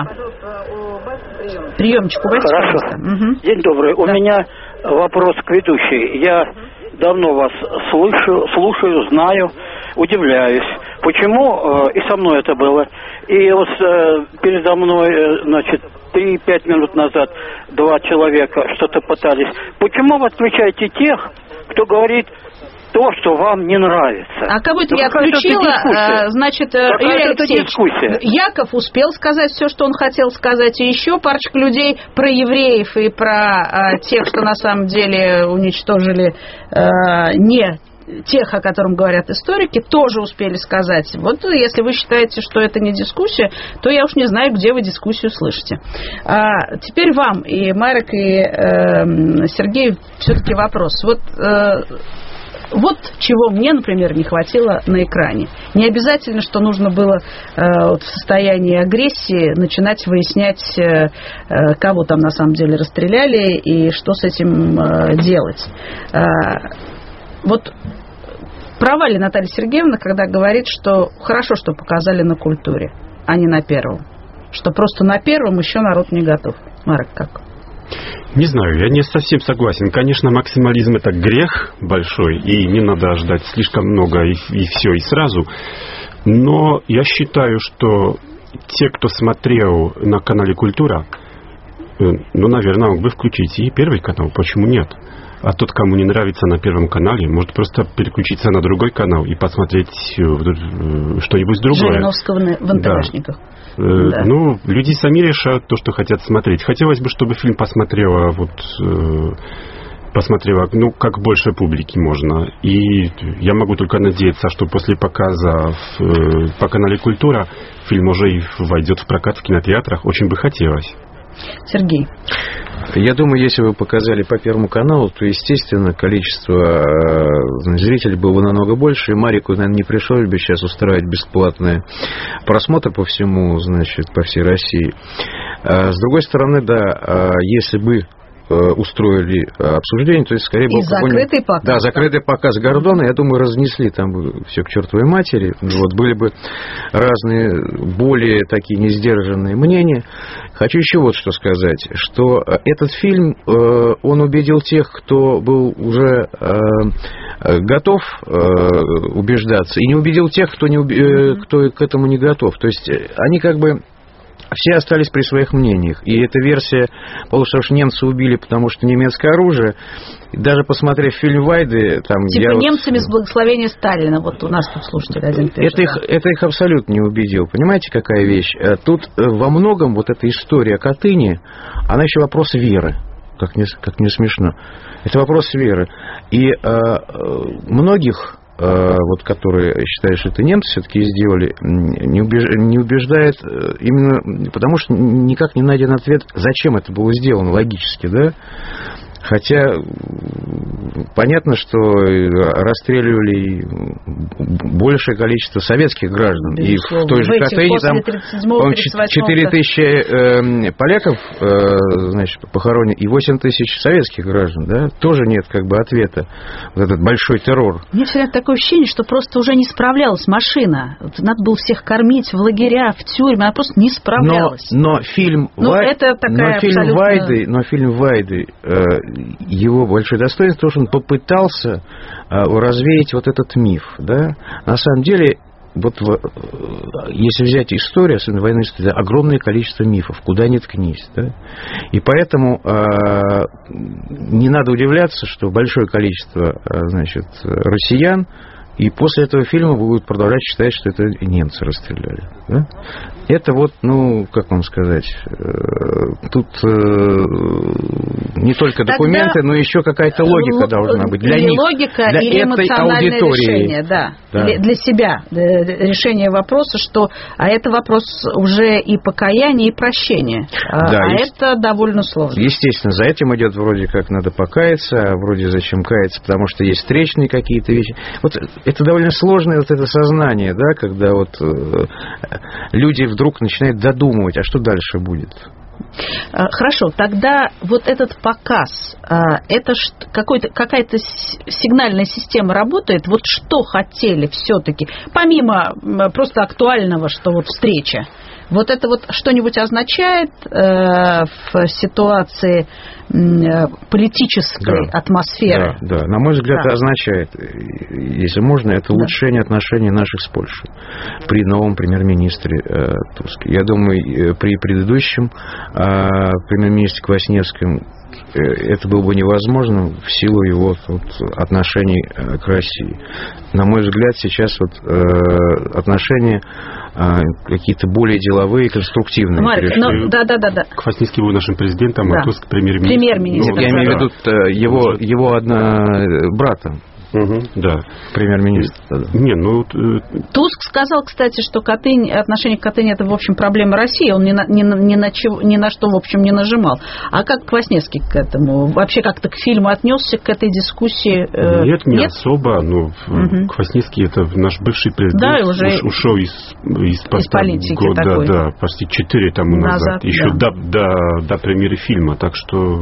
Приемчик убавьте, хорошо. Угу. День добрый. Да. У меня вопрос к ведущей. Я давно вас слышу, слушаю, знаю, удивляюсь. Почему, э, и со мной это было, и вот э, передо мной, э, значит, три-пять минут назад два человека что-то пытались. Почему вы отключаете тех, кто говорит то, что вам не нравится? А кого это я отключила? Значит, Юрий Алексеевич, Яков успел сказать все, что он хотел сказать, и еще парочка людей про евреев и про а, тех, что на самом деле уничтожили а, не тех, о котором говорят историки, тоже успели сказать. Вот если вы считаете, что это не дискуссия, то я уж не знаю, где вы дискуссию слышите. А, теперь вам, и Марек, и э, Сергей, все-таки вопрос. Вот... Э, Вот чего мне, например, не хватило на экране. Не обязательно, что нужно было э, вот в состоянии агрессии начинать выяснять, э, кого там на самом деле расстреляли и что с этим э, делать. Э, вот права ли Наталья Сергеевна, когда говорит, что хорошо, что показали на культуре, а не на первом? Что просто на первом еще народ не готов. Марек, как? Не знаю, я не совсем согласен. Конечно, максимализм — это грех большой, и не надо ждать слишком много и, и все, и сразу. Но я считаю, что те, кто смотрел на канале «Культура», ну, наверное, мог бы включить и первый канал, почему нет? А тот, кому не нравится на первом канале, может просто переключиться на другой канал и посмотреть что-нибудь другое. Жириновского в НТВшниках. Да. Да. Ну, люди сами решают то, что хотят смотреть. Хотелось бы, чтобы фильм посмотрела, вот, посмотрела, ну, как больше публики можно. И я могу только надеяться, что после показа в, по канале «Культура» фильм уже и войдет в прокат в кинотеатрах. Очень бы хотелось. Сергей. Я думаю, если бы показали по Первому каналу, то, естественно, количество зрителей было бы намного больше, и Марику, наверное, не пришлось бы сейчас устраивать бесплатные просмотры по всему, значит, по всей России. С другой стороны, да, если бы устроили обсуждение, то есть скорее был закрытый показ. Да, закрытый показ Гордона, я думаю, разнесли там все к чертовой матери. Вот, были бы разные, более такие несдержанные мнения. Хочу еще вот что сказать, что этот фильм, он убедил тех, кто был уже готов убеждаться, и не убедил тех, кто, не, кто к этому не готов. То есть они как бы все остались при своих мнениях. И эта версия, потому что немцы убили, потому что немецкое оружие, даже посмотрев фильм Вайды... Там, типа я немцами вот... с благословения Сталина. Вот у нас тут слушатель один пишет. Это их, это их абсолютно не убедил. Понимаете, какая вещь? Тут во многом вот эта история о Катыни, она еще вопрос веры. Как не, как не смешно. Это вопрос веры. И э, многих... вот, которые считают, что это немцы все-таки сделали, не, убеж... не убеждает именно потому, что никак не найден ответ, зачем это было сделано логически, да? Хотя понятно, что расстреливали большее количество советских граждан. Безусловно. И в той же Катыни там четыре тысячи э, поляков э, значит, похоронено и восемь тысяч советских граждан. Да? Тоже нет как бы ответа. Вот этот большой террор. Мне всегда такое ощущение, что просто уже не справлялась машина. Надо было всех кормить в лагеря, в тюрьме. Она просто не справлялась. Но, но фильм, ну, Вай... это такая но фильм абсолютно... Вайды, но фильм Вайды э, его большое достоинство, что он попытался э, развеять вот этот миф. Да? На самом деле, вот если взять историю, особенно военной истории, огромное количество мифов, куда ни ткнись. Да? И поэтому э, не надо удивляться, что большое количество э, значит, россиян и после этого фильма будут продолжать считать, что это немцы расстреляли. Да? Это вот, ну, как вам сказать, тут э, не только документы, тогда но еще какая-то логика л- должна быть для или них, логика, для или этой эмоциональное аудитории. Решение, да. Да. Для, для себя решение вопроса, что, а это вопрос уже и покаяния, и прощения, да, а есть, это довольно сложно. Естественно, за этим идет вроде как надо покаяться, а вроде зачем каяться, потому что есть встречные какие-то вещи. Вот это довольно сложное вот это сознание, да, когда вот э, люди вдруг начинают додумывать, а что дальше будет. Хорошо, тогда вот этот показ, это какой-то, какая-то сигнальная система работает? Вот что хотели все-таки, помимо просто актуального, что вот встреча, Вот это вот что-нибудь означает э, в ситуации э, политической да. атмосферы? Да, да, на мой взгляд, да. означает, если можно, это улучшение да. отношений наших с Польшей при новом премьер-министре э, Туске. Я думаю, при предыдущем э, премьер-министре Квасневском это было бы невозможно в силу его вот, отношений к России. На мой взгляд, сейчас вот, э, отношения э, какие-то более деловые, конструктивные. Марк, ну, да, да, да, да. Квасневский был нашим президентом, да. а Туск премьер-министр. Премьер-министр. Ну, я имею в виду его, его одна брата. Угу, да. Премьер-министр. Не, ну... Туск сказал, кстати, что Катынь, отношение к Катыни это, в общем, проблема России. Он ни на, ни, на, ни, на чего, ни на что, в общем, не нажимал. А как Квасневский к этому? Вообще как-то к фильму отнесся, к этой дискуссии? Нет, не Нет? особо. Ну, угу. Квасневский это наш бывший президент. Да, и уже ушел из, из, из политики года, такой. Да, почти четыре тому назад. назад Еще да. до, до, до премьеры фильма. Так что...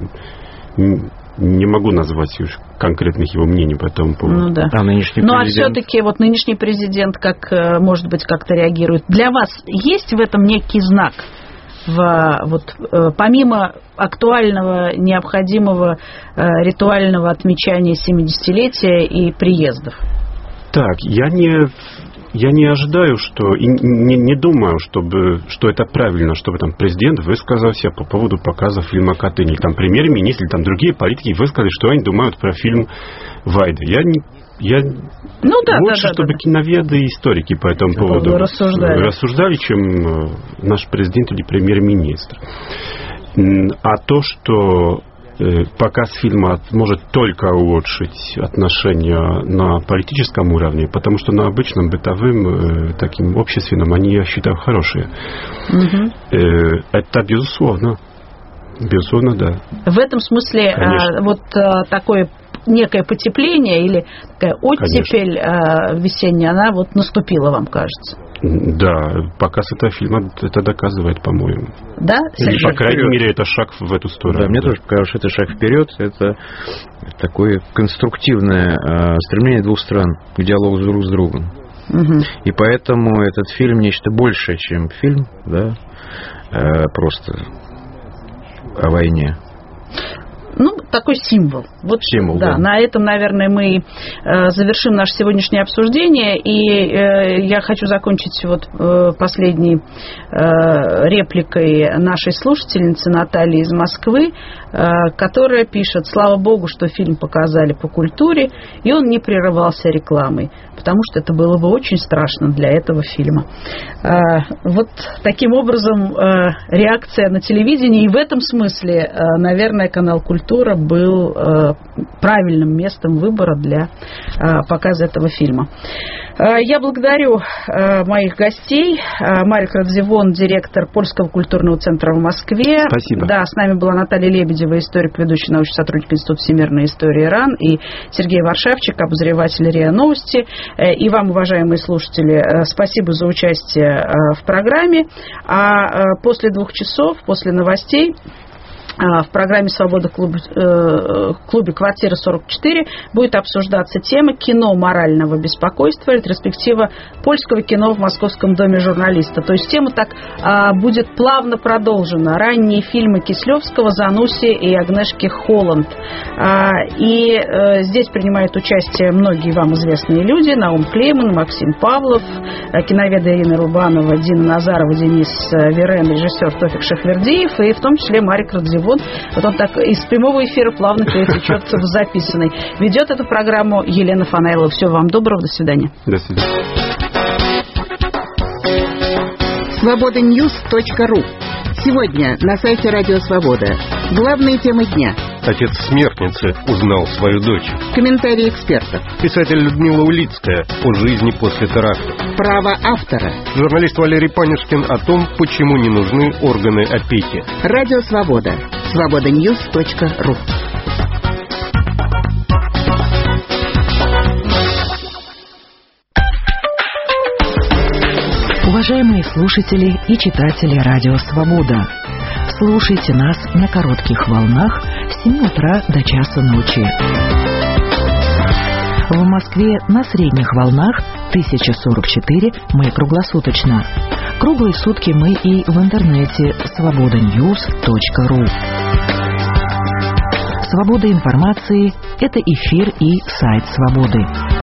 Не могу назвать конкретных его мнений по этому поводу. Ну, да. А нынешний ну президент... а все-таки вот нынешний президент, как, может быть, как-то реагирует. Для вас есть в этом некий знак? В, вот, помимо актуального, необходимого ритуального отмечания семидесятилетия и приездов? Так, я не... Я не ожидаю, что и не, не думаю, чтобы, что это правильно, чтобы там президент высказался по поводу показа фильма «Катынь», или там премьер-министр, или там другие политики высказали, что они думают про фильм Вайда. Я не я ну, да, лучше, да, да, чтобы да. киноведы и историки по этому поводу рассуждали. рассуждали, чем наш президент или премьер-министр. А то, что показ фильма может только улучшить отношения на политическом уровне, потому что на обычном бытовом, таким общественном, они, я считаю, хорошие. Угу. Это безусловно. Безусловно, да. В этом смысле а, вот а, такое некое потепление или такая оттепель а, весенняя, она вот наступила, вам кажется? Да, показ этого фильма это доказывает, по-моему. Да? Или, по крайней вперед. мере, это шаг в эту сторону. Да, мне тоже кажется, что это шаг вперед. Это такое конструктивное э, стремление двух стран к диалогу друг с другом. Угу. И поэтому этот фильм нечто большее, чем фильм, да, э, просто о войне. Ну, такой символ. Вот, символ, да, да. На этом, наверное, мы э, завершим наше сегодняшнее обсуждение. И э, я хочу закончить вот э, последней э, репликой нашей слушательницы Натальи из Москвы, э, которая пишет: слава богу, что фильм показали по культуре, и он не прерывался рекламой, потому что это было бы очень страшно для этого фильма. Э, вот таким образом э, реакция на телевидении. И в этом смысле, э, наверное, канал «Культура» был э, правильным местом выбора для э, показа этого фильма. Э, я благодарю э, моих гостей. Э, Марик Радзивон, директор Польского культурного центра в Москве. Спасибо. Да, с нами была Наталья Лебедева, историк, ведущий научный сотрудник Института всемирной истории РАН, и Сергей Варшавчик, обозреватель РИА Новости. Э, и вам, уважаемые слушатели, э, спасибо за участие э, в программе. А э, после двух часов, после новостей, в программе «Свобода» клубе, э, клубе «Квартира сорок четыре» будет обсуждаться тема «Кино морального беспокойства. Ретроспектива польского кино в Московском доме журналиста». То есть тема так э, будет плавно продолжена. Ранние фильмы Кислевского, Зануси и Агнешки Холланд. Э, и э, здесь принимают участие многие вам известные люди. Наум Клейман, Максим Павлов, э, киноведы Ирина Рубанова, Дина Назарова, Денис Верен, режиссер Тофик Шахвердиев и в том числе Марик Радзивон. Вот он так из прямого эфира плавно перетечет в записанный. Ведет эту программу Елена Фанайлова. Всего вам доброго. До свидания. До свидания. свобода ньюс точка ру. Сегодня на сайте Радио Свобода. Главные темы дня. Отец смертницы узнал свою дочь. Комментарии экспертов. Писатель Людмила Улицкая о жизни после теракта. Право автора. Журналист Валерий Панюшкин о том, почему не нужны органы опеки. Радио Свобода. свобода ньюс точка ру. Уважаемые слушатели и читатели Радио Свобода, слушайте нас на коротких волнах с семи утра до часа ночи. В Москве на средних волнах тысяча сорок четыре мы круглосуточно, Круглые сутки мы и в интернете свобода ньюс точка ру. Свобода информации – это эфир и сайт «Свободы».